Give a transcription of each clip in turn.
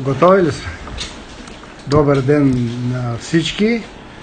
Готови ли сме? Добър ден на всички.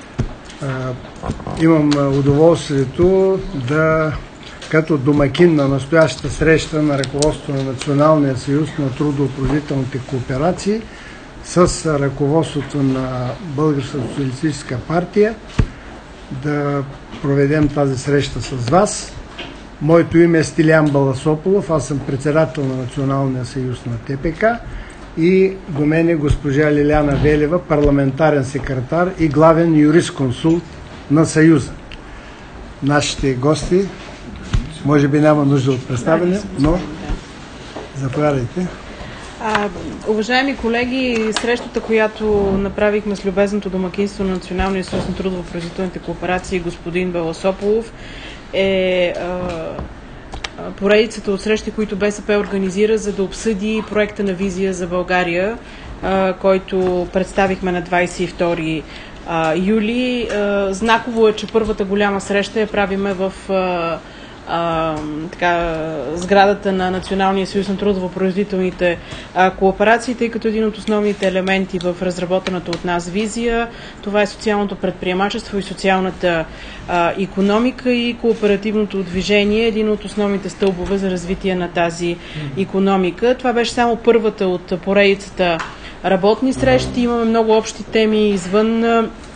Имам удоволствието да, като домакин на настоящата среща на ръководството на Националния съюз на трудово-производителните кооперации с ръководството на Българската социалистическа партия, да проведем тази среща с вас. Моето име е Стилиян Баласополов, аз съм председател на Националния съюз на ТПК и до мен е госпожа Лиляна Велева, парламентарен секретар и главен юрисконсулт на Съюза. Нашите гости, може би няма нужда от представяне, но заповядайте. Уважаеми колеги, срещата, която направихме с любезното домакинство на Националния съюз на трудово-производителните кооперации господин Баласополов е поредицата от срещи, които БСП организира, за да обсъди проекта на визия за България, който представихме на 22 юли. Знаково е, че първата голяма среща я правиме в сградата на Националния съюз на трудово-производителните кооперации, тъй като един от основните елементи в разработената от нас визия, това е социалното предприемачество и социалната икономика и кооперативното движение, един от основните стълбове за развитие на тази икономика. Това беше само първата от поредицата работни срещи. Имаме много общи теми извън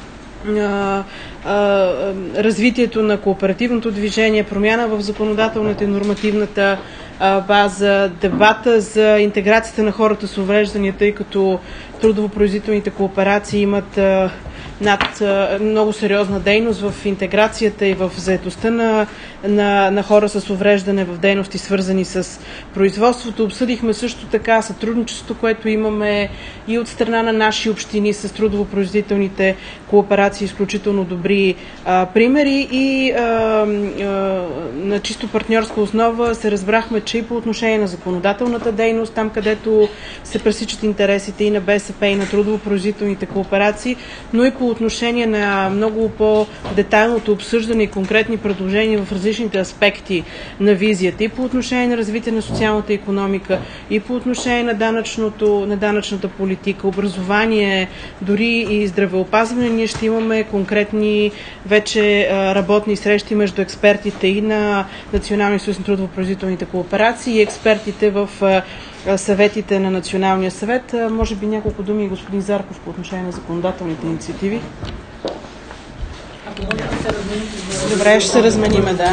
развитието на кооперативното движение, промяна в законодателната и нормативната база, дебата за интеграцията на хората с увреждания, тъй като трудово-производителните кооперации имат много сериозна дейност в интеграцията и в заетостта на хора с увреждане в дейности, свързани с производството. Обсъдихме също така сътрудничеството, което имаме и от страна на наши общини с трудово-производителните кооперации, изключително добри примери, и на чисто партньорска основа се разбрахме, че и по отношение на законодателната дейност, там където се пресичат интересите и на БСП, и на трудово-производителните кооперации, но и по отношение на много по-детайлното обсъждане и конкретни предложения в различните аспекти на визията, и по отношение на развитие на социалната икономика, и по отношение на данъчната политика, образование, дори и здравеопазване. Ние ще имаме конкретни вече работни срещи между експертите и на Националния съюз на трудово-производителните кооперации и експертите в съветите на Националния съвет. Може би няколко думи, господин Зарков, по отношение на законодателните инициативи. Добре, ще се размениме, да.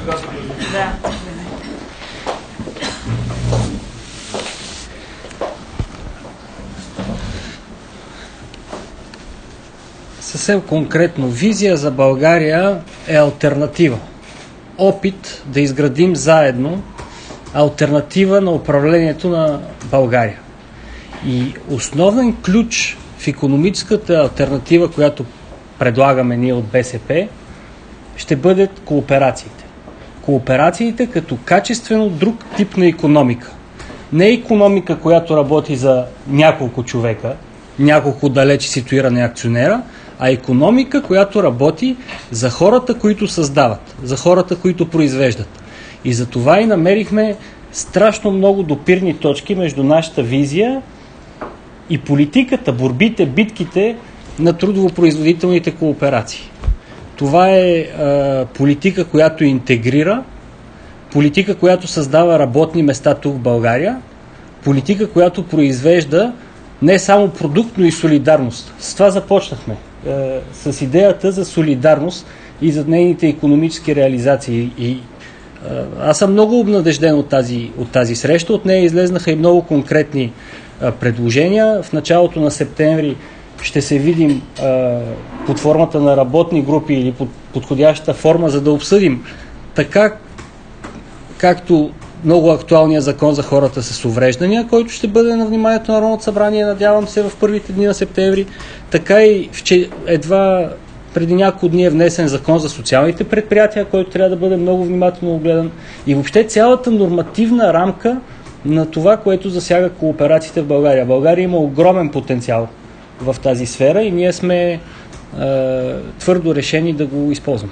Съвсем конкретно, визия за България е алтернатива. Опит да изградим заедно алтернатива на управлението на България. И основен ключ в икономическата алтернатива, която предлагаме ние от БСП, ще бъдат кооперациите. Кооперациите като качествено друг тип на икономика. Не икономика, която работи за няколко човека, няколко далече ситуирани акционера, а икономика, която работи за хората, които създават, за хората, които произвеждат. И за това и намерихме страшно много допирни точки между нашата визия и политиката, борбите, битките на трудово-производителните кооперации. Това е политика, която интегрира, политика, която създава работни места тук в България, политика, която произвежда не само продукт, но и солидарност. С това започнахме. С идеята за солидарност и за нейните икономически реализации. И аз съм много обнадежден от тази среща. От нея излезнаха и много конкретни предложения. В началото на септември ще се видим под формата на работни групи или под подходящата форма, за да обсъдим така, както много актуалния закон за хората с увреждания, който ще бъде на вниманието на Народното събрание, надявам се, в първите дни на септември, така и едва преди няколко дни е внесен закон за социалните предприятия, който трябва да бъде много внимателно огледан, и въобще цялата нормативна рамка на това, което засяга кооперациите в България. България има огромен потенциал в тази сфера и ние сме твърдо решени да го използваме.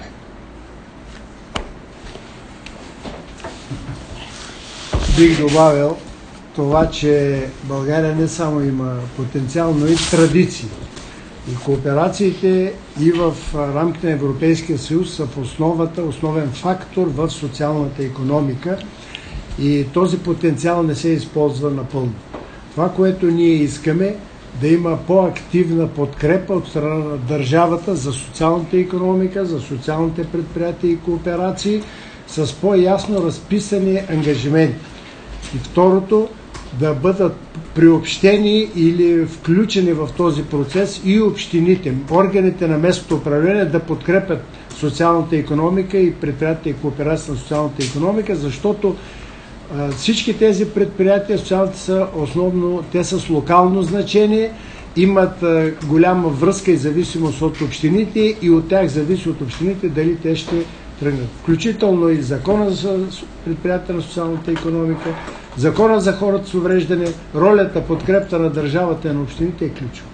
Бих добавил, това, че България не само има потенциал, но и традиции. И кооперациите и в рамките на Европейския съюз са в основен фактор в социалната икономика и този потенциал не се използва напълно. Това, което ние искаме, да има по-активна подкрепа от страна на държавата за социалната икономика, за социалните предприятия и кооперации с по-ясно разписани ангажименти. И второто, да бъдат приобщени или включени в този процес и общините, органите на местното управление да подкрепят социалната икономика и предприятия и кооперация на социалната икономика, защото всички тези предприятия социалните са основно, те са с локално значение, имат голяма връзка и зависимост от общините и от тях зависи от общините дали те ще тръгнат. Включително и закона за предприятия на социалната икономика, закона за хората с увреждане, ролята, подкрепта на държавата и на общините е ключова.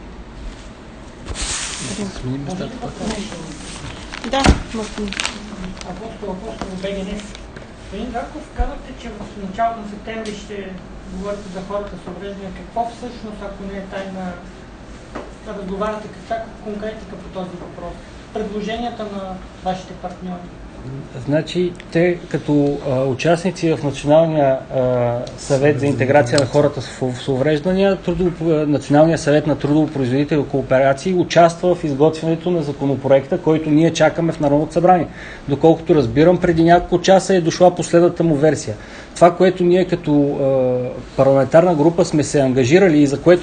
Да, Апостол БГНС. Господин Зарков, казахте, че в началото на септември ще говорите за хората с увреждания. Какво всъщност, ако не е тайна, разговаряте каква конкретика по този въпрос? Предложенията на вашите партньори? Значи, те като участници в Националния съвет за интеграция на хората с увреждания, Националния съвет на трудово-производители кооперации участва в изготвянето на законопроекта, който ние чакаме в Народното събрание. Доколкото разбирам, преди няколко часа е дошла последната му версия. Това, което ние като парламентарна група сме се ангажирали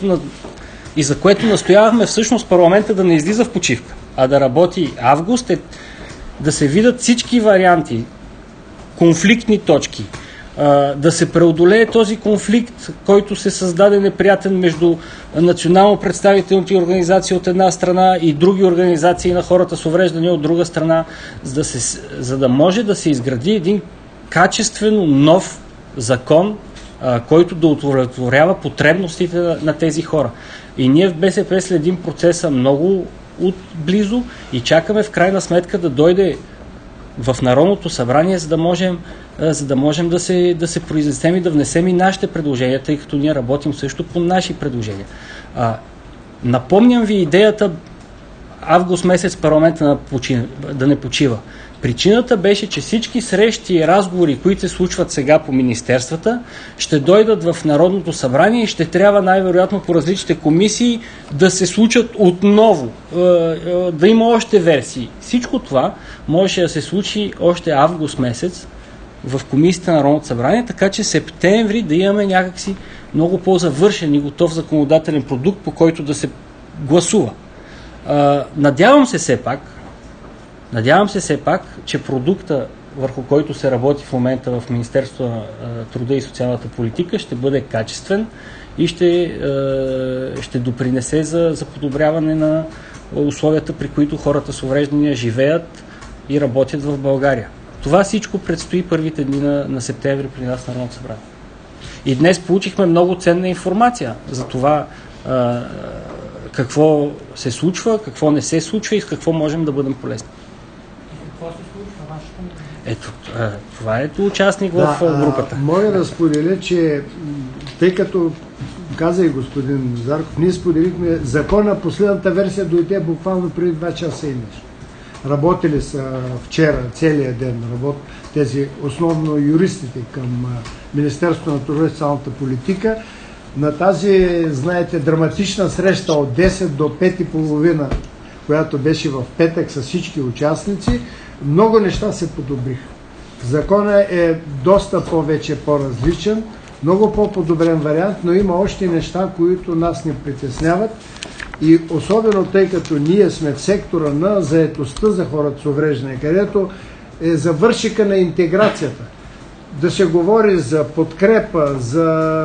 и за което настоявахме всъщност парламента да не излиза в почивка, а да работи август, е да се видят всички варианти, конфликтни точки, да се преодолее този конфликт, който се създаде неприятен между национално представителните организации от една страна и други организации на хората с увреждания от друга страна, за да може да се изгради един качествено нов закон, който да удовлетворява потребностите на тези хора. И ние в БСП следим процеса много отблизо и чакаме в крайна сметка да дойде в Народното събрание, за да можем да се произнесем и да внесем и нашите предложения, тъй като ние работим също по наши предложения. Напомням ви идеята август месец парламента да не почива. Причината беше, че всички срещи и разговори, които се случват сега по министерствата, ще дойдат в Народното събрание и ще трябва най-вероятно по различните комисии да се случат отново, да има още версии. Всичко това можеше да се случи още август месец в комисията на Народното събрание, така че септември да имаме някакси много по-завършен и готов законодателен продукт, по който да се гласува. Надявам се все пак, че продукта, върху който се работи в момента в Министерството на труда и социалната политика, ще бъде качествен и ще допринесе за подобряване на условията, при които хората с увреждания живеят и работят в България. Това всичко предстои първите дни на септември при нас на Народното събрание. И днес получихме много ценна информация за това какво се случва, какво не се случва и с какво можем да бъдем полезни. Какво се случва вашето мнение? Ето, това е участник в групата. Мога да споделя, че тъй като каза и господин Зарков, ние споделихме закона, последната версия дойде буквално преди 2 часа и нещо. Работили са вчера целия ден, тези основно юристите към Министерството на труда и социалната политика. На тази, знаете, драматична среща от 10 до 5:30, която беше в петък с всички участници, много неща се подобриха. Законът е доста повече по-различен, много по-подобрен вариант, но има още неща, които нас не притесняват. И особено тъй като ние сме в сектора на заетостта за хората с увреждане, където е завършика на интеграцията. Да се говори за подкрепа, за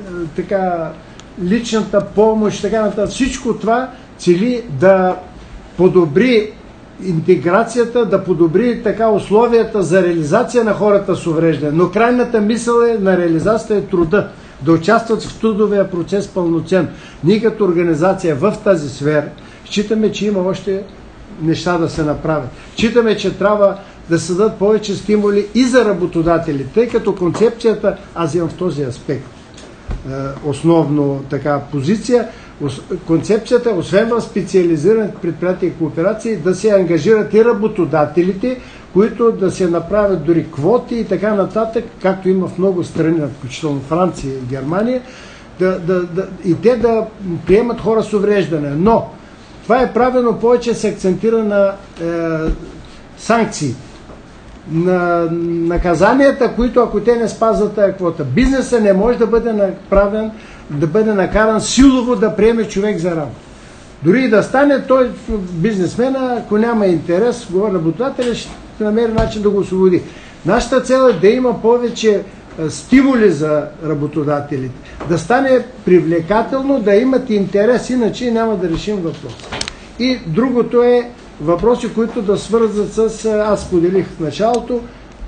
личната помощ, така нататък. Всичко това цели да подобри интеграцията, да подобри условията за реализация на хората с увреждане. Но крайната мисъл на реализацията е труда. Да участват в трудовия процес пълноценно. Ние като организация в тази сфера считаме, че има още неща да се направят. Считаме, че трябва да се дадат повече стимули и за работодатели, тъй като концепцията, аз имам в този аспект. основно така позиция. Концепцията, освен в специализираните предприятия и кооперации, да се ангажират и работодателите, които да се направят дори квоти и така нататък, както има в много страни, включително Франция и Германия, и те да приемат хора с увреждане. Но това е правено повече, се акцентира на санкции, на наказанията, които ако те не спазват тази квота. Бизнесът не може да бъде направен, да бъде накаран силово да приеме човек за работа. Дори и да стане той бизнесмена, ако няма интерес, говори работодателя, ще намери начин да го освободи. Нашата цел е да има повече стимули за работодателите, да стане привлекателно, да имат интерес, иначе няма да решим въпрос. И другото е въпроси, които да свързват с, аз споделих в началото,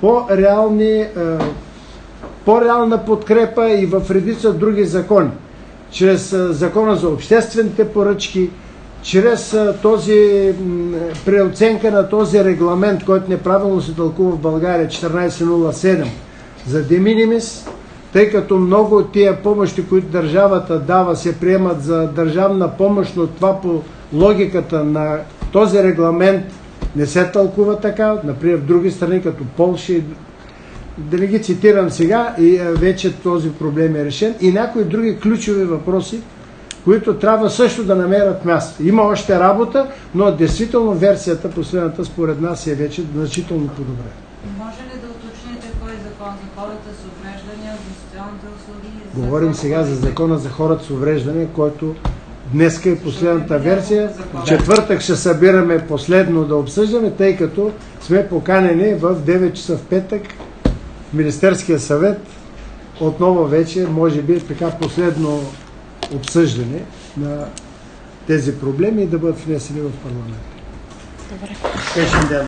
по-реална подкрепа и в редица други закони. Чрез закона за обществените поръчки, чрез този преоценка на този регламент, който неправилно се тълкува в България, 1407, за de minimis, тъй като много от тия помощи, които държавата дава, се приемат за държавна помощ, но това по логиката на този регламент не се тълкува така, например в други страни, като Полша, да не ги цитирам сега, и вече този проблем е решен, и някои други ключови въпроси, които трябва също да намерят място. Има още работа, но действително версията, последната, според нас е вече значително по-добре. Може ли да уточните кой закон за хората с увреждания, за социалните услуги? Говорим сега за закона за хората с увреждания, който днеска е последната версия. В четвъртък ще събираме последно да обсъждаме, тъй като сме поканени в 9 часа в петък в Министерския съвет. Отново вече, може би, така последно обсъждане на тези проблеми и да бъдат внесени в парламента. Добре. Успешен ден!